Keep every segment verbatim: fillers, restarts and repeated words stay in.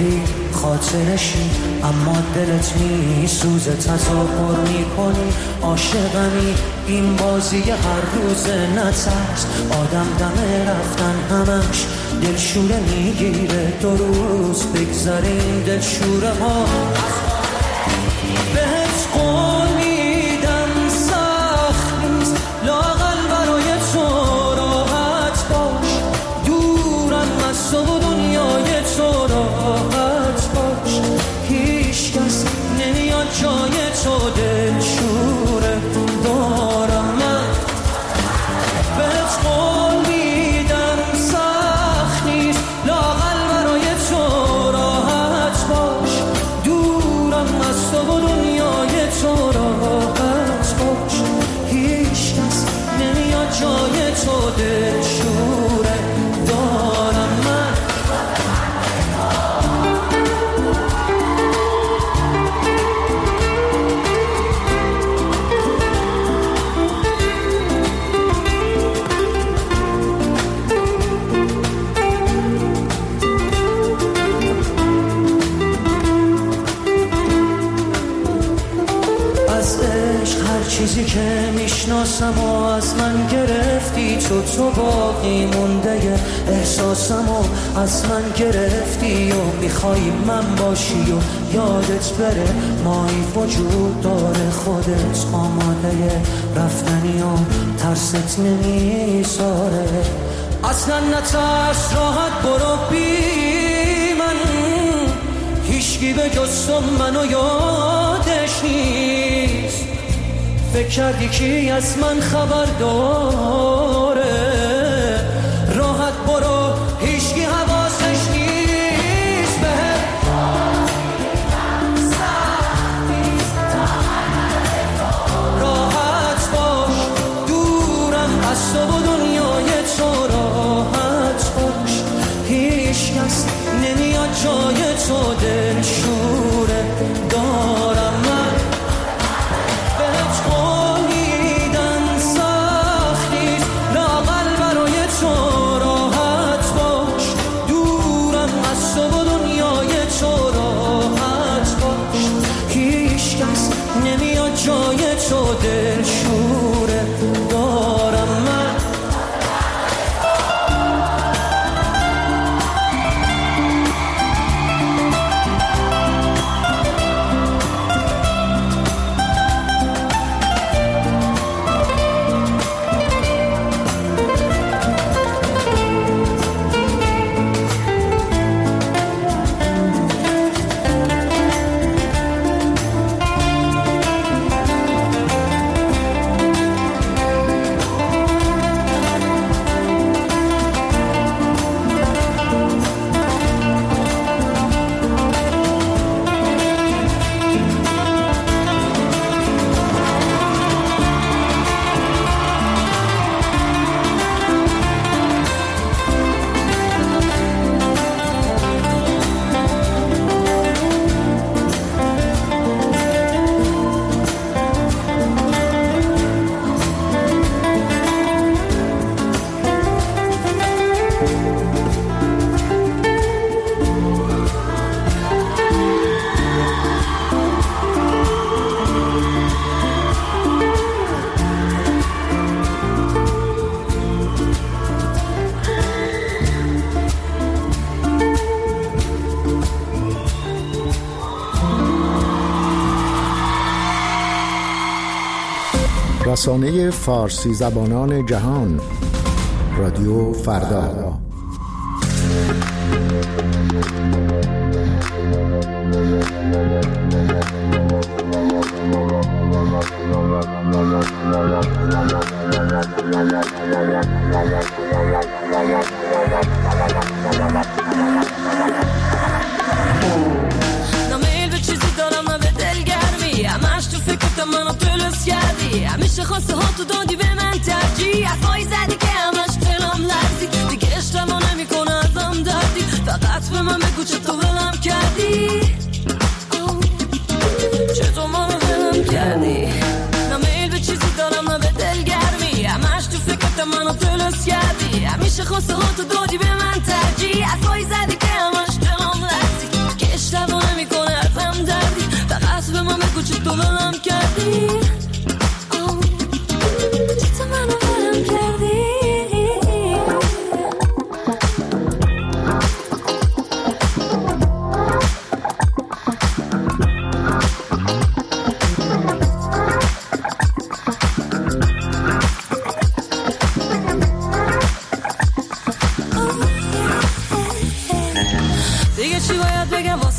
بری خاطرشی، اما دلت میسوزه تظاهر میکنی عاشقمی. این بازی هر روز نترس، آدم دم رفتن همش دلشوره میگیره. دو روز بگذاریم دلشوره ها. بهت قول میدم سخت نیست، لااقل برای تو راحت باش. دورم از تو و دنیای تو راحت باش. هیچ کس نمیاد جای تو دلشوره دارم من. بهت قول میدم سخت نیست، لااقل برای تو راحت باش. دورم از تو و دنیای تو راحت باش. هیچ کس نمیاد جای تو دلشوره دارم من. چیزی که میشناسم و از من گرفتی تو، تو باقی مونده احساسم و از من گرفتی و میخوای من باشی و یادت بره مایی وجود داره. خودت آماده رفتنی و ترست نمیذاره. اصلا نترس راحت برو بی من، هیچکی به جز تو منو یادش نیست. فکر کردی کی از من خبر داره؟ راحت برو هیچکی حواسش نیست. بهت راحت باش. دورم از تو و دنیای تو راحت باش. هیچ کس نمیاد جای تو دلشوره دارم من. جای تو دلشوره دارم من. رسانه فارسی زبانان جهان، رادیو فردا. نمیل به چیزی دارم نه به دلگرمی، همش تو فکرت منو درست کردی. همیشه خواسته ها تو دادی به من ترجیح، حرفایی زدی که همش دلم لرزید. دیگه اشتباه نمیکنه ازم دردی، فقط به من بگو چطور ولم کردی، چطور منو ولم کردی. نمیل به چیزی دارم نه به دلگرمی، همش تو فکرت منو درست کردی. همیشه خواسته ها تو دادی به من ترجیح، حرفایی زدی که همش دلم لرزید.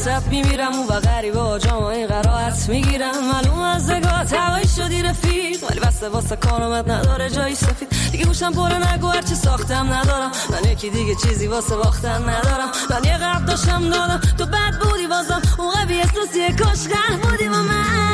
واتساپ میمیرم و غریبه ها جامعه قرائت میگیرم. معلوم از نگاه هوایی شدی رفیق، ولی بسته واسه کارامت نداره جایی سفید. دیگه گوشم پره نگو هرچی ساختم ندارم، من یکی دیگه چیزی واسه باختم ندارم. من یه قرب داشتم دادم تو بد بودی بازم، اون قوی احساسیه کاش غرب بودی با من.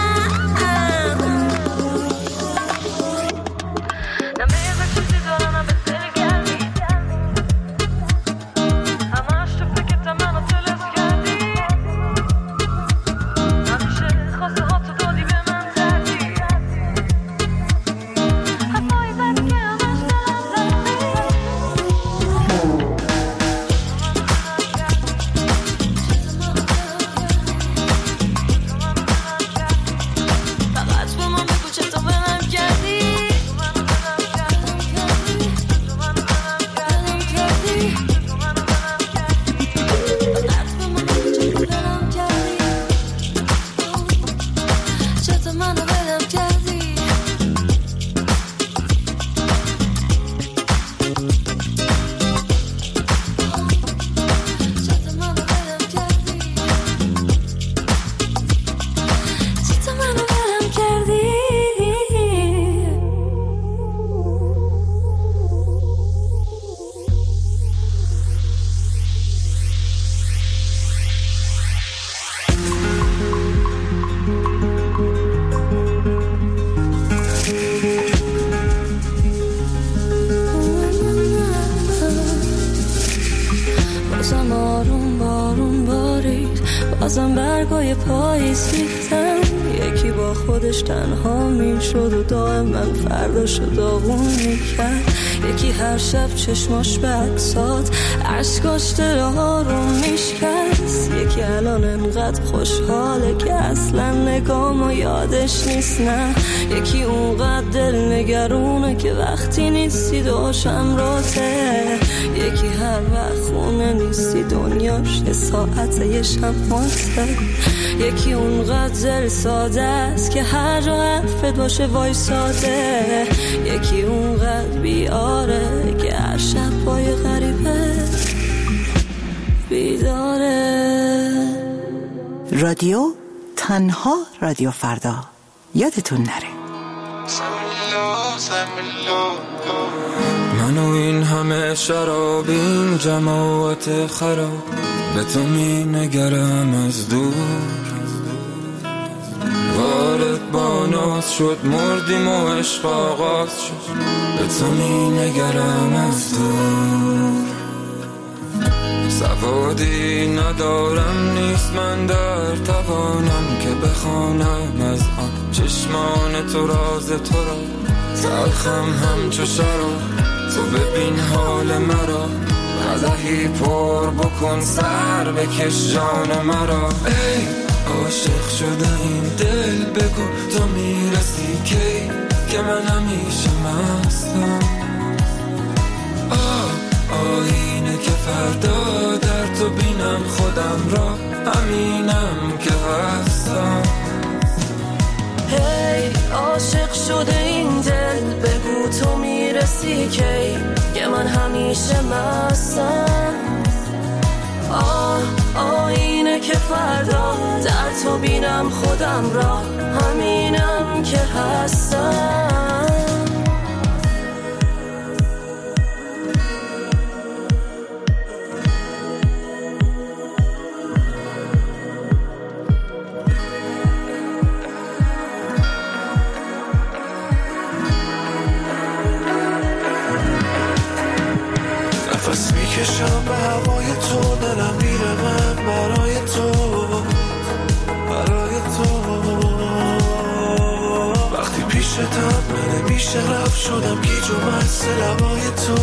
بازم برگای پاییز ریختن، یکی با خودش تنها میشد و دائم من فرداشو داغون میکرد. یکی هر شب چشماش به عکسات عشقاش دلها رو میشکست. یکی الان انقدر خوشحاله که اصلا نگامو یادش نیست. نه یکی اونقدر دل نگرونه که وقتی نیستی داشم راته. یکی هر وقت خونه نیستی دنیاش یه ساعته یه شماته. یکی اونقدر دل ساده است که هر جا حرفت باشه وای ساده. یکی اونقدر بیاره که هر شب پای غریبه بیداره. رادیو تنها رادیو فردا، یادتون نره. من و این همه شرابیم جماعت خراب، به تو می نگرم از دور. وارد با ناز شد مردیم و عشق آغاز شد، به تو می نگرم از دور. سوادی ندارم نیست من در توانم که بخوانم از آن چشمان تو راز تو را. تلخم همچو شراب تو ببین حال مرا، قدحی پر بکن سر بکش جان مرا. ای عاشق شده این دل بگو تو میرسی کی که من همیشه مستم. آه آینه که فردا در تو بینم خودم را، همینم که هستم. هی عاشق شده این دل بگو تو میرسی کی که من همیشه مستم. آه آینه که فردا در تو بینم خودم را، همینم که هستم. نفس میکشم به هوای تو، دلم میره من برای تو، برای تو. وقتی پیشتم من بیشه رفت شدم گیج و مست لبای تو.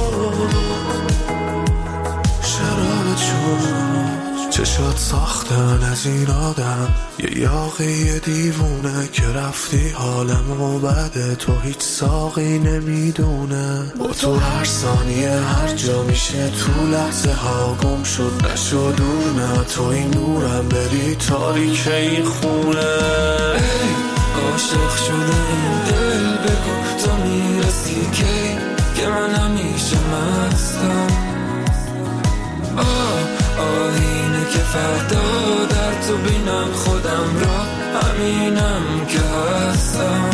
شرابت شد چشات ساختن از این آدم، یه یاقی دیوونه که رفتی حالمو بده. تو هیچ ساقی نمیدونه با تو هر ثانیه هر جا میشه تو لحظه ها گم شد. نشو دور نه تو این نورم بری تاریک این خونه. ای عاشق شده این دل بگو تو میرسی کی که من همیشه مستم. آه آینه که فردا در تو بینم خودم را، همینم که هستم.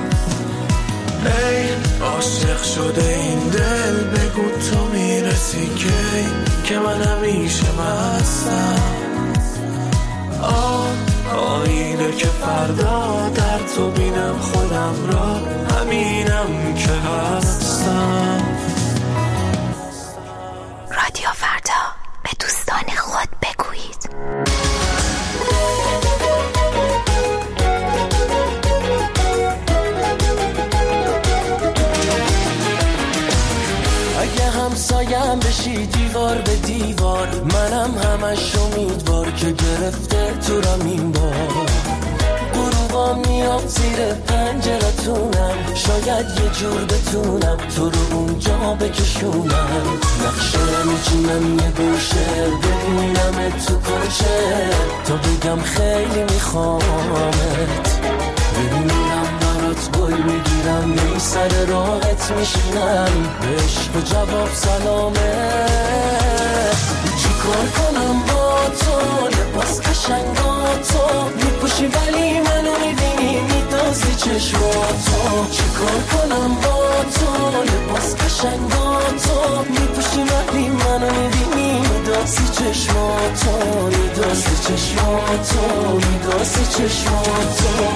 ای عاشق شده این دل، بگو تو میرسی کی که من همیشه مستم. آه آینه که فردا در تو بینم خودم را، همینم که هستم. رادیو فردا، به دوستان خود بگویید. اگه همسایم بشی دیوار به دیوار، منم همش امیدوار که گرفته تو رم این بار. غروبا میام زیر پنجرتونم، شاید یه جور بتونم تو رو اونجا بکشونم. نقشه میچینم یه گوشه، ببینم تو کجه، تا بگم خیلی میخوامت. ببینم برات گل میگیرم، می سر راحت میشینم، به عشق و جواب سلامه. چی کار کنم با تو، لباس قشنگا تو میپوشی ولی منو میبینی میدازی چشماتو. چی کار کنم با تو، لباس قشنگا تو میپوشی ولی منو میبینی میدازی چشماتو، میدازی چشماتو، میدازی چشماتو.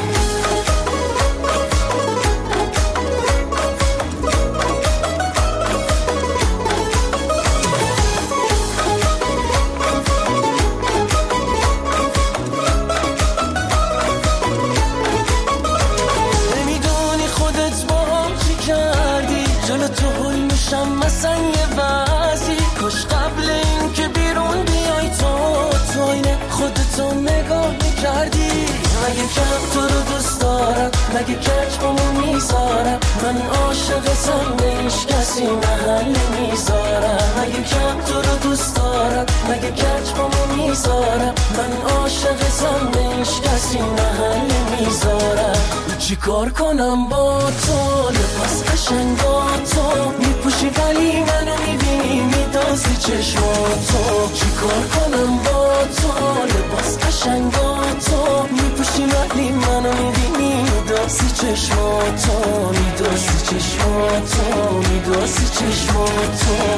مثلا یه وضعی کاش قبل این که بیرون بیای تو، تو اینه خودتو نگاه میکردی. مگه کم تو رو دوست دارم، مگه کچ بامو میذارم، من عاشقتم به هیچ کسی محل میذارم. مگه کم تو رو دوست دارم، مگه کچ بامو میذارم، من عاشقتم به هیچ کسی محل میذارم. چی کار کنم با تو، لباس قشنگا تو میپوشی ولی منو میبینی میدازی چشماتو. چی کار کنم با تو، لباس قشنگا تو میپوشی ولی منو میبینی میدازی چشماتو، میدازی چشماتو، میدازی چشماتو.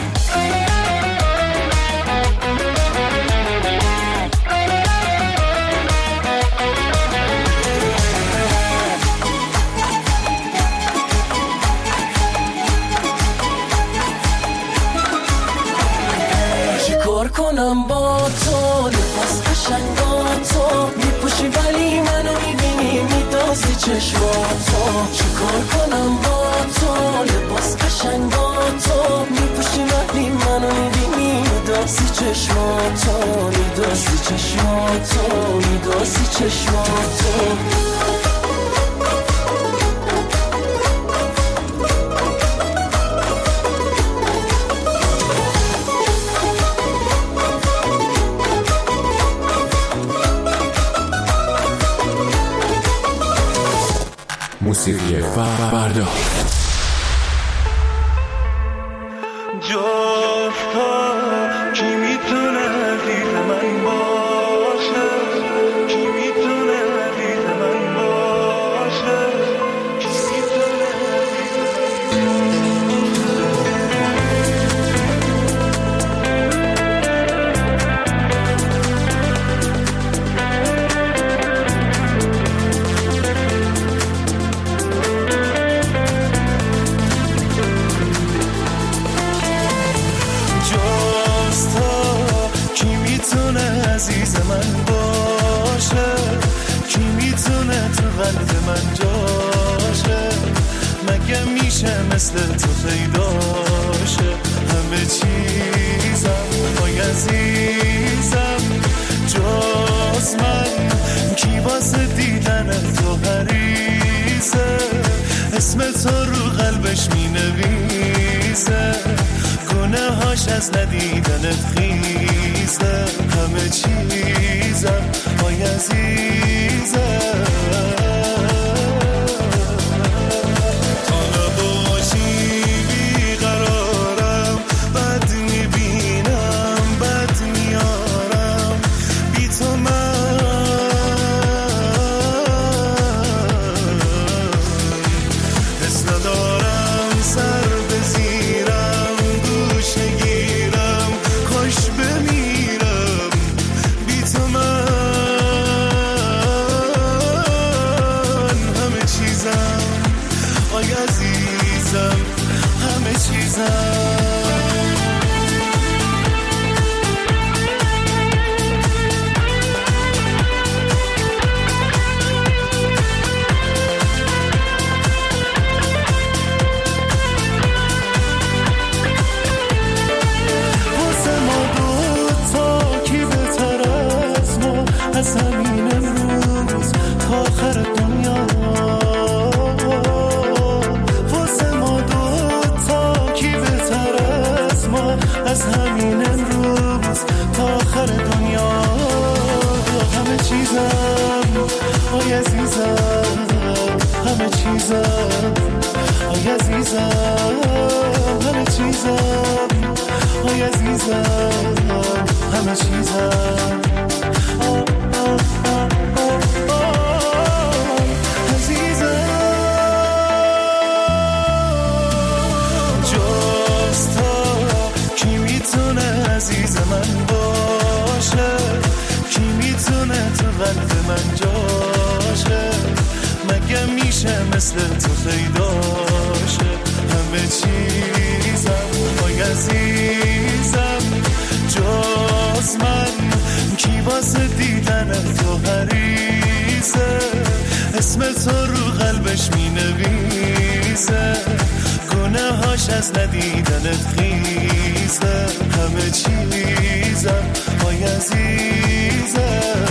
کار کنم با تو، لباس قشنگا تو میپوشی ولی منو میبینی میدازی چشماتو. چی کار کنم با تو، لباس قشنگا تو میپوشی ولی منو میبینی میدازی چشماتو، میدازی چشماتو، میدازی چشماتو. موسیقی فردا. جفتا کی میتونه دید من باشه، کی میتونه دید من باشه، کی میتونه عزیز من باشه، کی میتونه تو قلب من جاشه، مگه میشه مثل تو پیداشه. همه چیزم وای عزیزم جز من، کی واسه دیدن تو حریصه، اسم تو رو قلبش مینویسه، گناه هاش از ندیدنت خیزه. همه چیزم وای عزیزم تا نباشی بیقرارم، بد میبینم بد میارم، بی تو من از همین امروز تا آخر دنیا همه چیزم آی عزیزم همه چیزم آی عزیزم همه چیزم آی عزیزم همه چیزم آه آه آه آه آه عزیزم جز تو کی میتونه عزیز من باشه کی میتونه تو قلب من جاشه مگه میشه مثل تو پیداشه همه چیزم آی عزیزم جز من کی واسه دیدن تو حریصه اسم تو رو قلبش می نویسه گناه هاش از ندیدنت خیزه همه چیزم آی عزیزم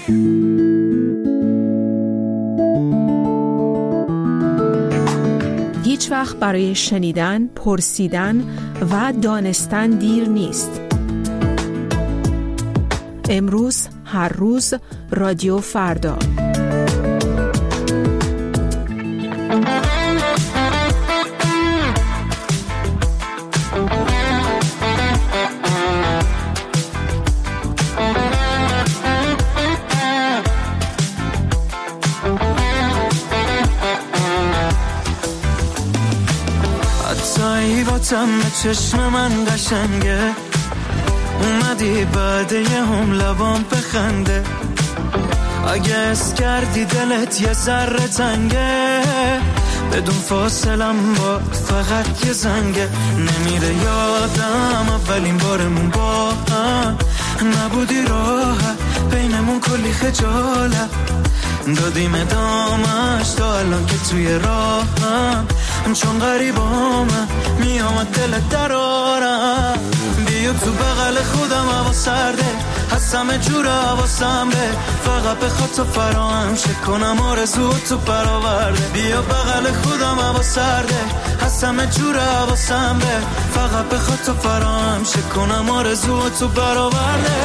هیچ وقت برای شنیدن، پرسیدن و دانستن دیر نیست. امروز، هر روز، رادیو فردا. تم چشم من قشنگه، اومدی بعد یه هم لبام بخنده، اگه اس کردی دلت یه ذره تنگه، بدون فاصلم با فقط یه زنگه، نمیره یادم اولین بارمون با هم نبودی راحت، بینمون کلی خجالت، دادیم ادامش تا الان که توی راهم، چون غریبامم میامد دلت درارم، بیا تو بغل خودم هوا سرده، هست همه جور حواسم به، فقط بخواد تو فراهم شه کنم آرزو تو برآورده، بیا بغل خودم هوا سرده، هست همه جور حواسم به، فقط بخواد تو فراهم شه کنم آرزو تو برآورده.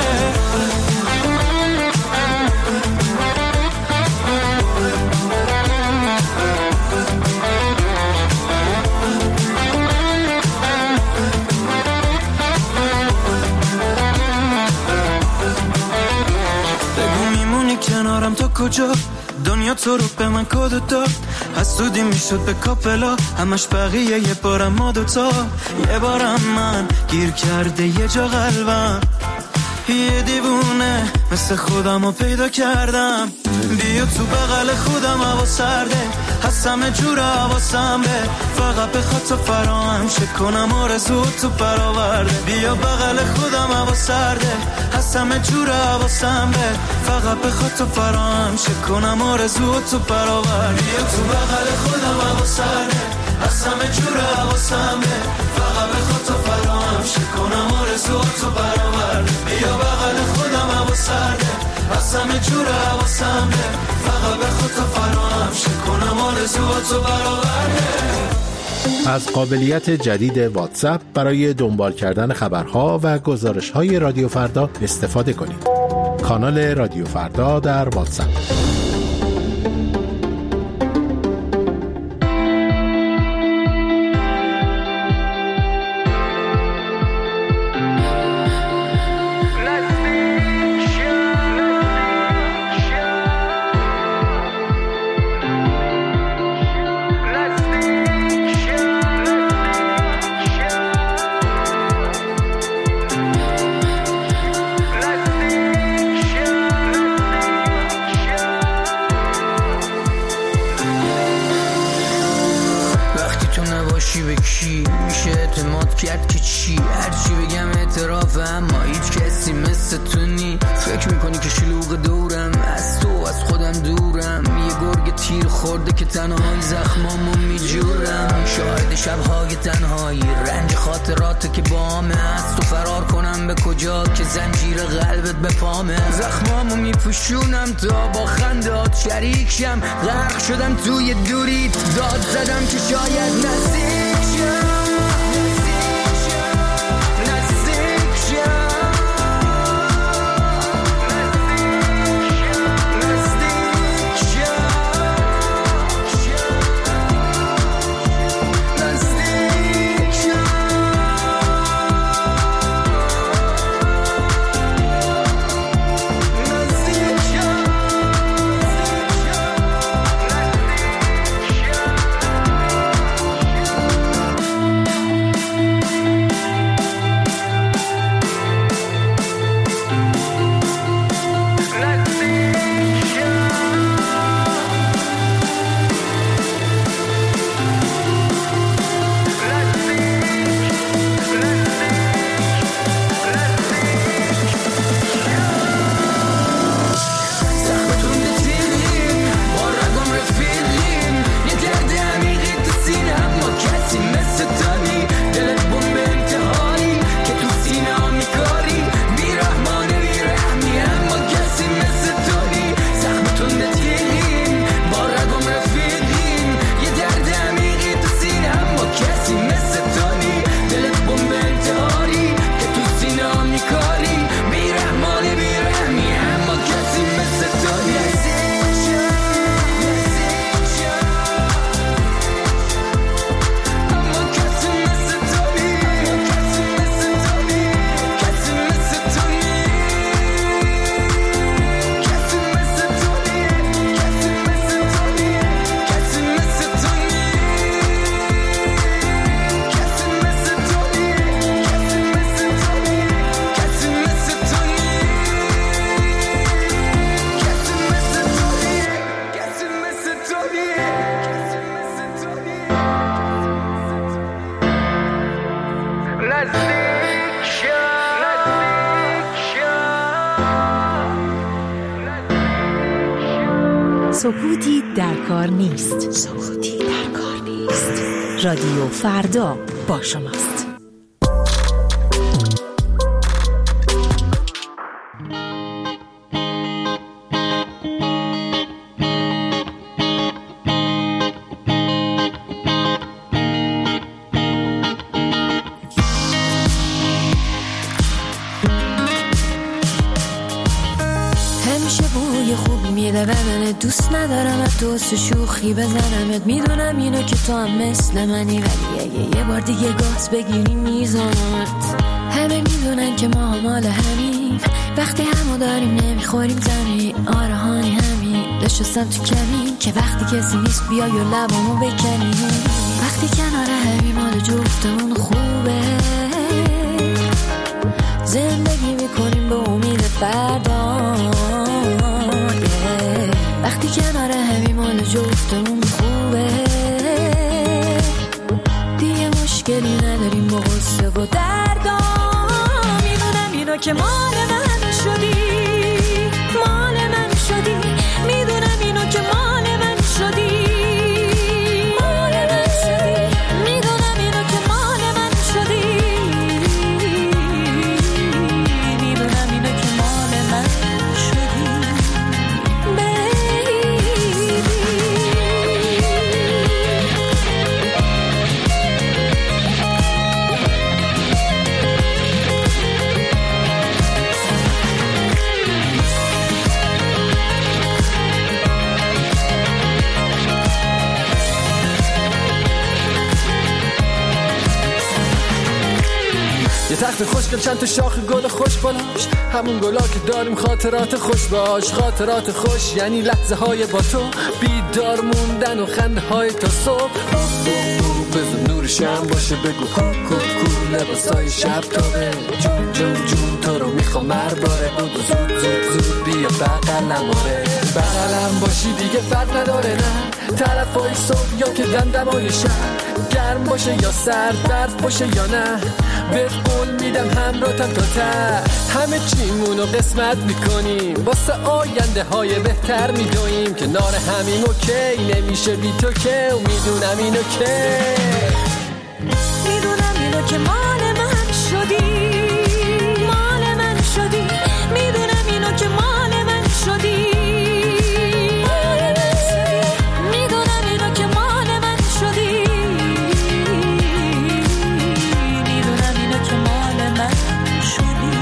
کنارم تا کجا دنیا تو رو به من کد داد، حسودی میشد به کاپلا، همش بقیه یه بارم ما دوتا، یه بارم من گیر کرده یه جا قلبم، یه دیوونه مثل خودم رو پیدا کردم، بیا تو بغل خودم هوا سرده، هست همه جور حواسم به، فقط بخواد تو فراهم شه کنم آرزو تو برآورده، بیا بغل خودم هوا سرده، هست همه جور حواسم به، فقط بخواد تو فراهم شه کنم آرزو تو برآورده، بیا تو بغل خودم هوا سرده، هست همه جور حواسم به، فقط بخواد تو فراهم شه کنم آرزو تو برآورده، بیا بغل خودم هوا سرده، هست همه جور حواسم به، فقط بخواد تو فراهم شه کنم آرزو تو برآورده. از قابلیت جدید واتساپ برای دنبال کردن خبرها و گزارش‌های رادیو فردا استفاده کنید. کانال رادیو فردا در واتساپ. تا با خندات شریک شم، غرق شدم توی دوریت، داد زدم که شاید نزدیک شم. سکوتی در کار نیست. سکوتی در کار نیست. رادیو فردا با شماست. دوست ندارم از دوست شوخی بزنمت، میدونم اینو که تو هم مثل منی، ولی اگه یه بار دیگه گاز بگیری میزنمت. همه میدونن که ما مال همین، وقتی همو داریم نمیخوریم زمین. آره هانی همین، نشستم تو کمین که وقتی کسی نیست بیای و لبامو بکنی. وقتی کنار همین مال جفتمون خوبه، زندگی میکنیم به امید فردا. وقتی کنار همین مال جفتمون خوبه، دیگه مشکلی نداریم با غصه و دردا. میدونم اینو که مال من شدی، مال من شدی. میدونم اینو که مال من شدی، مال من شدی. میدونم اینو که مال من شدی، میدونم اینو که مال من شدی. یه تخت خوشگل چند تا شاخ گل خوش بالاش، همون گلا که داریم خاطرات خوش باش. خاطرات خوش یعنی لحظه های با تو، بیدار موندن و خنده های تا صبح. بزن نور شم باشه بگو کو کو کو، لباسای شب تابه. جون جون جون تو رو میخوام مرباره، بگو زود زود زود بیا بغلم. آره بغلم باشی دیگه فرق نداره، نه طرفای صبح یا که دمدمای شب. گرم باشه یا سرد، برف باشه یا نه، به قول میدم همراهتم تا ته. همه چیمونو قسمت میکنیم، واسه آینده های بهتر میدویم. کنار همین اوکی نمیشه بی تو که، و میدونم اینو که میدونم اینو که مال من شدی، مال من شدی. میدونم اینو که مال من شدی، مال من شدی. میدونم اینو که مال من شدی، میدونم اینو که مال من شدی.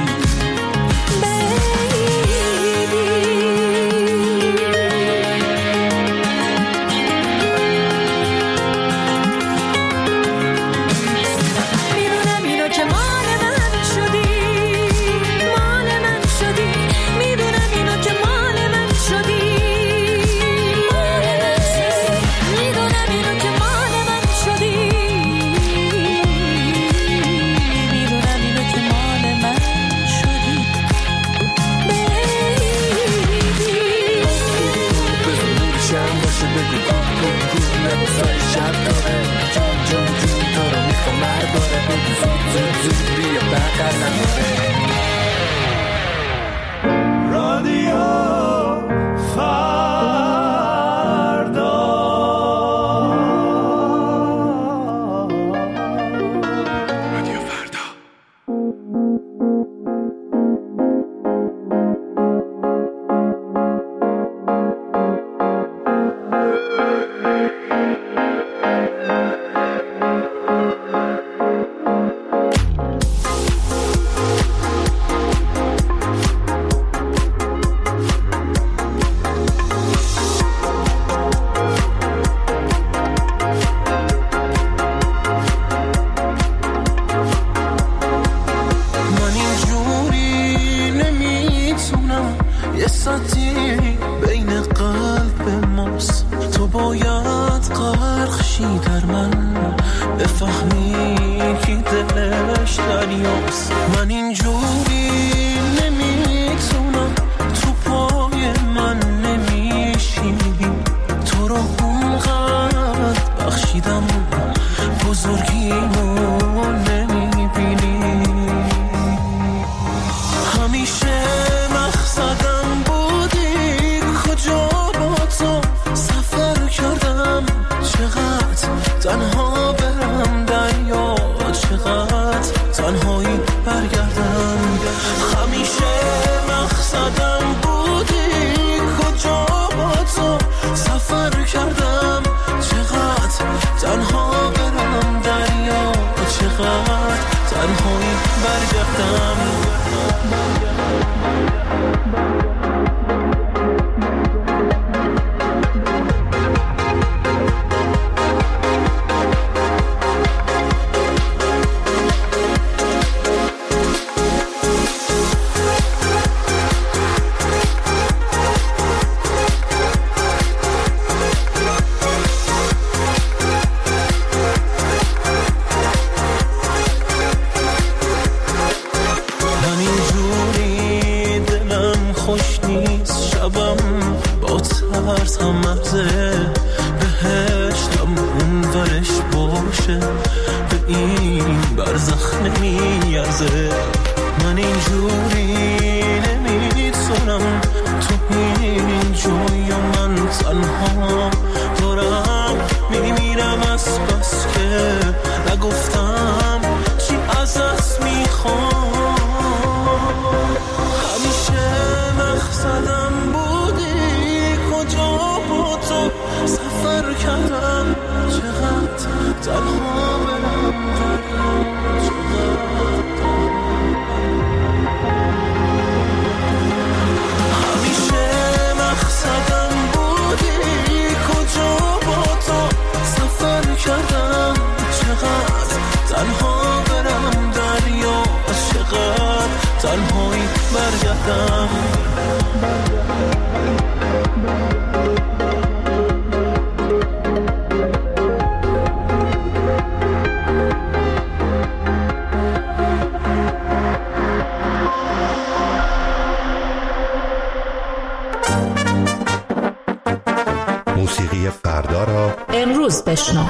سفر کردم چقدر تنها برم دریا، چقدر تنهایی برگردم. موسیقی فردا را امروز بشنو.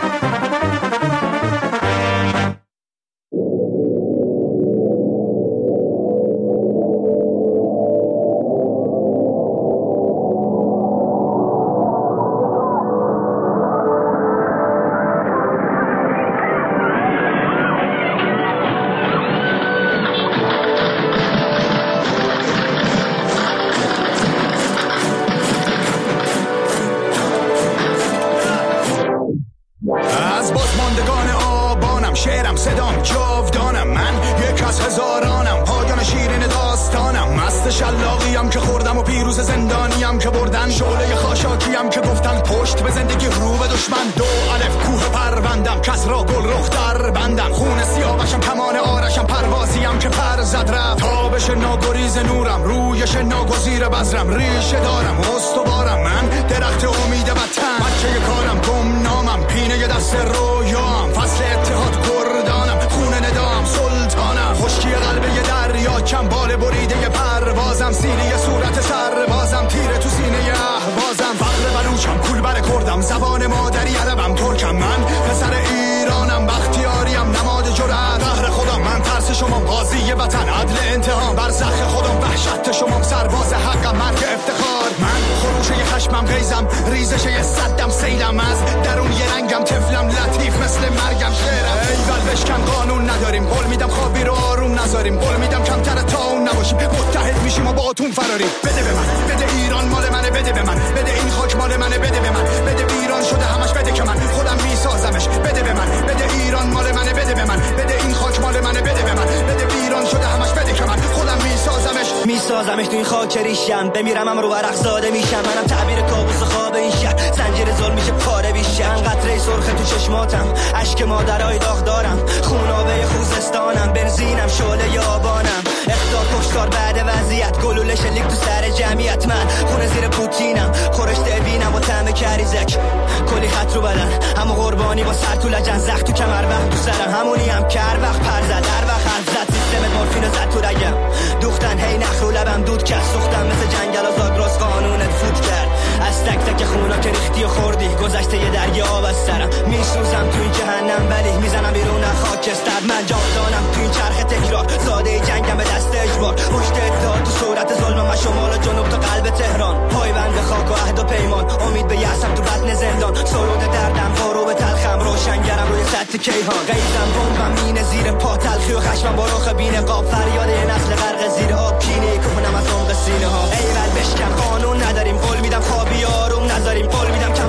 میسازمش تو این خاک ریشم، بمیرم هم رو ورق زاده میشم. منم تعبیر کابوس خواب این شهر، زنجیر ظلم میشه پاره بیشم. قطره سرخ تو چشماتم، اشک مادرای داغ دارم. خونابه خوزستانم، بنزینم شعله آبانم. اختار کشتار بعد وضعیت، گلوله شلیک تو سر جمعیت. من خونه زیر پوتینم، خورش دوینم با طعم کریزک. کلی خط رو بدن، همو قربانی با سر تو لجن. زخ تو کمر وقت تو سرم، همونی هم که هر وقت پر زد، هر وقت حرف زد. سیستم مورفین زد تو رگم، دوختن هی نخ رو لبم دود کرد. سوختم مثل جنگل و زاگرس، قانونت فوت کرد. از تک تک خونا که ریختی و خوردی، گذشته یه دریا آب از سرم. میسوزم تو این جهنم ولی میزنم بیرون خاکستر. من جاودانم تو این چرخ تکرار، زاده جنگم به دست اجبار. پشت اتحاد تو صورت ظلم، من شمال و جنوب تا قلب تهران. پایبند به خاک و عهد و پیمان، امید به یأسم تو بطن زندان. سرود دردم بارو به تلخم، روشنگرم روی سطح کیهان. قیدم بمبم مینه زیر پا، تلخی و خشمم با رخ بین قاب. فریاد یه نسل غرق زیر آب، کینه کنم از عمق سینه ها. ایول بشکن، قانون نداریم، قول میدم خوابی آروم نذاریم. قول میدم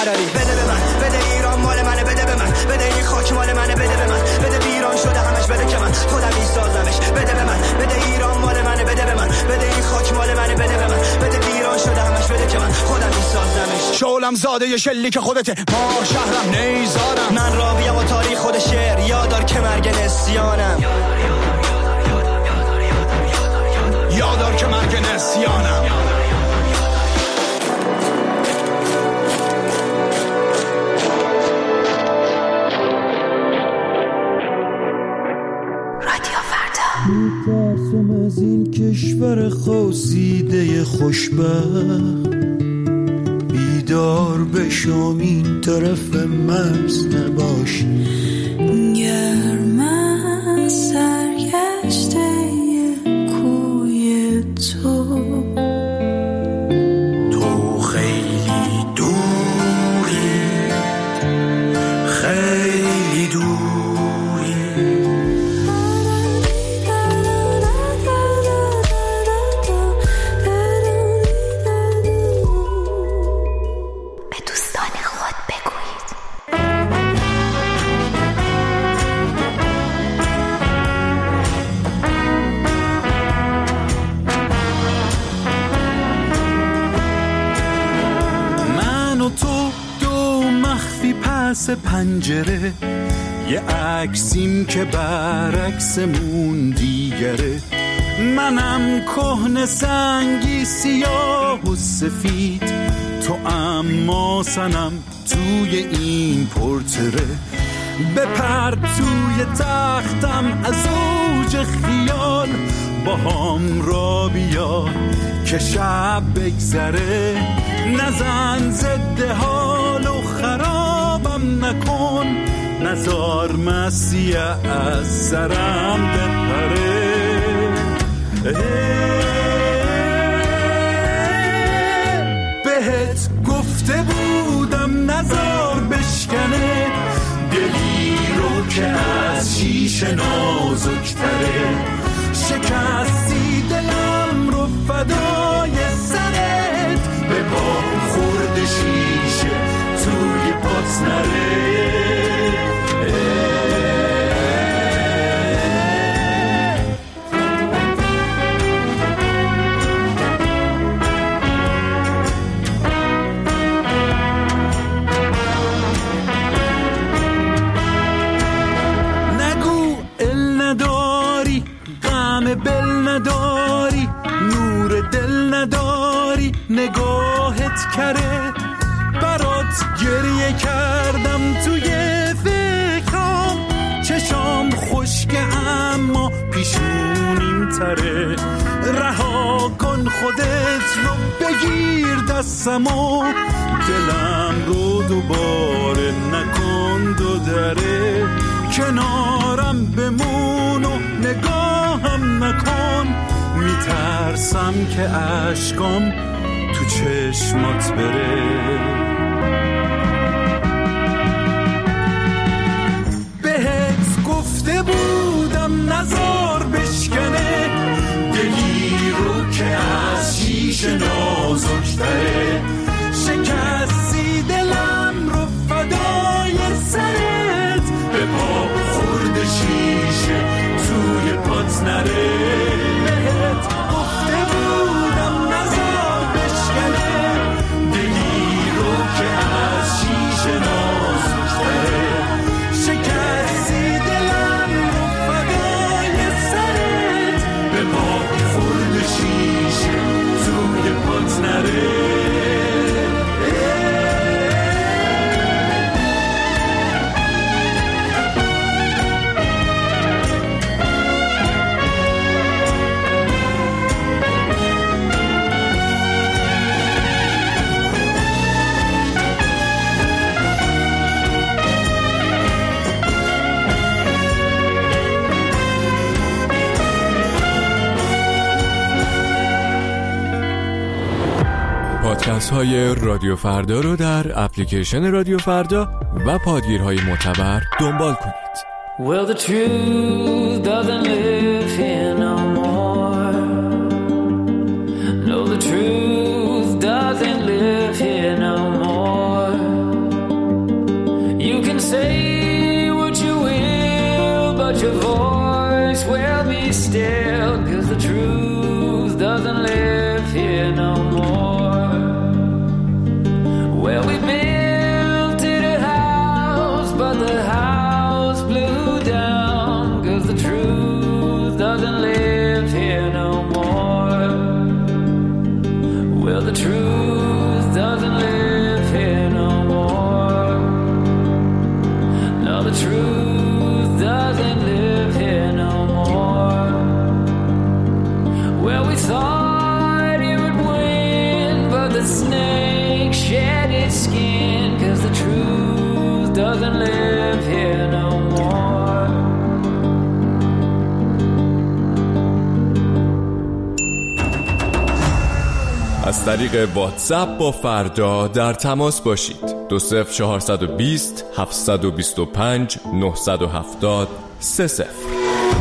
فراری. بده به من، بده ایران مال منه، بده به من، بده این خاک مال منه، بده به من، بده ویران شده همش، بده که من خودم میسازمش. بده به من، بده ایران مال منه، بده به من، بده این خاک مال منه، بده به من، بده ویران شده همش، بده که من خودم میسازمش. شولم زاده ی شلیک خودته، ما شهرم نیزارم، من راویم و تاریخ خود شعر، یادار که مرگ نسیانم، یادار که مرگ نسیانم. میترسم از این کشور خواسیده خوشبخت، بیدار بشم این طرف مرز نباش. گرم از سرگشته کوی تو، تو خیلی دوری، خیلی دوری. پس پنجره یه عکسیم که برعکسمون دیگره، منم کهنه سنگی سیاه و سفید، تو اما سنم توی این پورتره. بپر توی تختم از اوج خیال، با هم را بیا که شب بگذره، نزن زده حال و خرابم نکن، نزار مسیح از سرم بپره. بهت گفته بودم نزار بشکنه، دلی رو که از شیشه نازکتره، شکستی دلم رو فدای سرت، به با خورد شیشه توی پات نره. نگو ال نداری، غم بل نداری، نور دل نداری، نگاهت کره، برات گریه کردم توی فکرام، چشام خشکه اما پیشونیم تره، رها کن خودت رو بگیر دستمو، دلم رو دوباره نکن دو دره، کنارم بمون و نگاهم نکن، میترسم که عشقام تو چشمات بره. بهت گفته بودم نزار بشکنه، دلی رو که از شیشه نازکتره، شکستی دلم رو فدای سرت، به پا خورد شیشه توی پات نره. بهت گفته بودم نزار بشکنه، دلی رو که از شیشه نازکتره، شکستی دلم رو فدای سرت، به پا خورد شیشه توی پات نره. پادکست های رادیو فردا رو در اپلیکیشن رادیو فردا و پادگیرهای معتبر دنبال کنید. Well, the truth doesn't live here no more. No, the truth doesn't live here no more. the truth doesn't live here no more. No, the truth doesn't live here no more. Well, we thought he would win, but the snake shed its skin, 'cause the truth doesn't live here no more. از طریق واتساپ با فردا در تماس باشید. دو صفر چهارصد و بیست هفتصد و بیست و پنج نهصد و هفتاد سه صفر.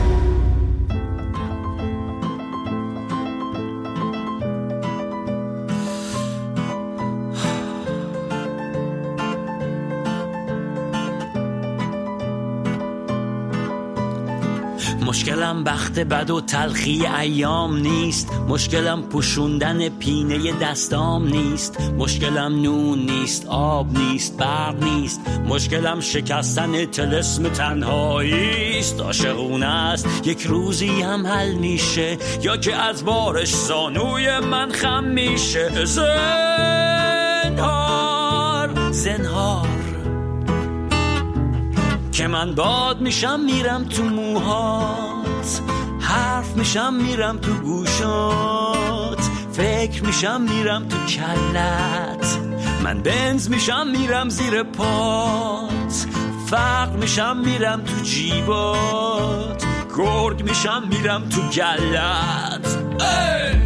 مشکلم بخت بد و تلخی ایام نیست، مشکلم پوشوندن پینه دستام نیست، مشکلم نون نیست، آب نیست، برق نیست، مشکلم شکستن طلسم تنهاییست. عاشقونه است یک روزی هم حل میشه، یا که از بارش زانوی من خم میشه. زنهار زنهار که من باد میشم میرم تو موهات، حرف میشم میرم تو گوشات، فکر میشم میرم تو کلت، من بنز میشم میرم زیر پات، فقر میشم میرم تو جیبات، گرگ میشم میرم تو گلت. ای!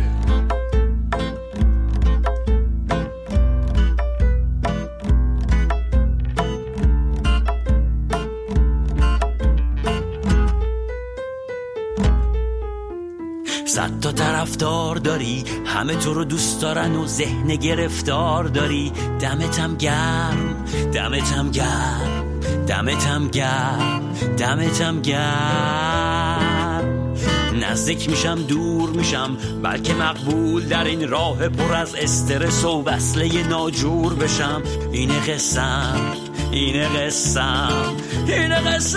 صد تا طرفدار داری، همه تو رو دوست دارن و ذهن گرفتار داری. دمتم گرم دمتم گرم دمتم گرم دمتم گرم. نزدیک میشم دور میشم، بلکه مقبول در این راه پر از استرس و وصله ناجور بشم. اینه قسم اینه قسم اینه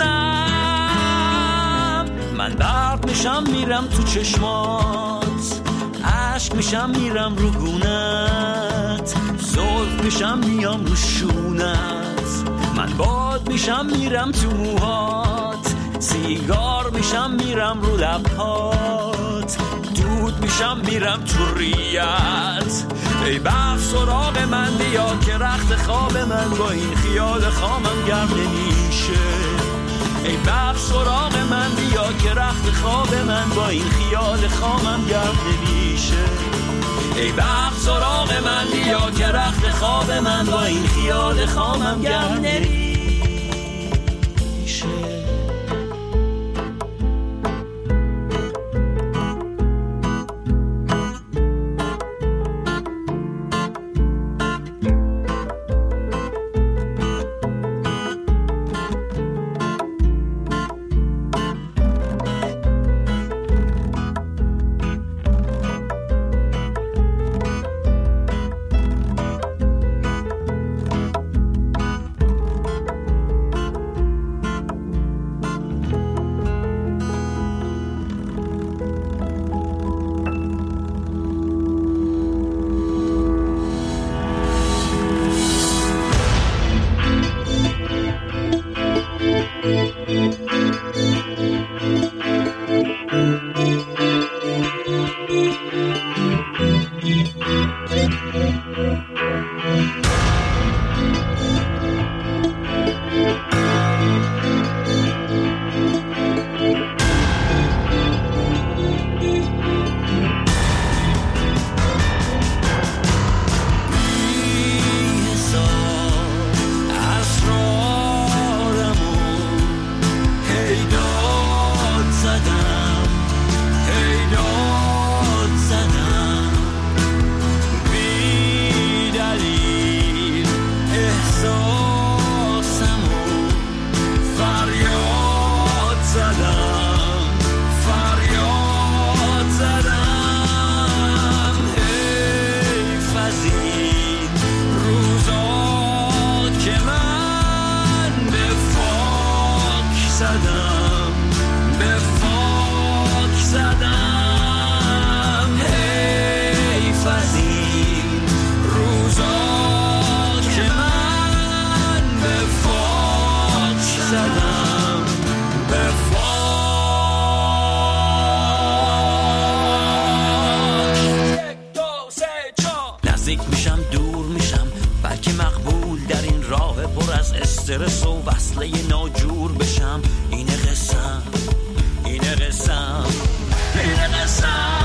قسم. من برق میشم میرم تو چشمات، عشق میشم میرم رو گونت، زلف میشم میام رو شونت، من باد میشم میرم تو موهات، سیگار میشم میرم رو لبهات، دود میشم میرم تو ریت. ای بخت سراغ من بیا که رخت خواب من با این خیال خامم گرم نمیشه. ای بخت سراغ من بیا که رخت خواب من با این خیال خامم گرم نمیشه. ای بخت سراغ من بیا که رخت خواب من با این خیال خامم گرم نمیشه. نزدیک میشم دور میشم، بلکه مقبول در این راه پر از استرس و وصله ناجور بشم. اینه قسم، اینه قسم، اینه قسم.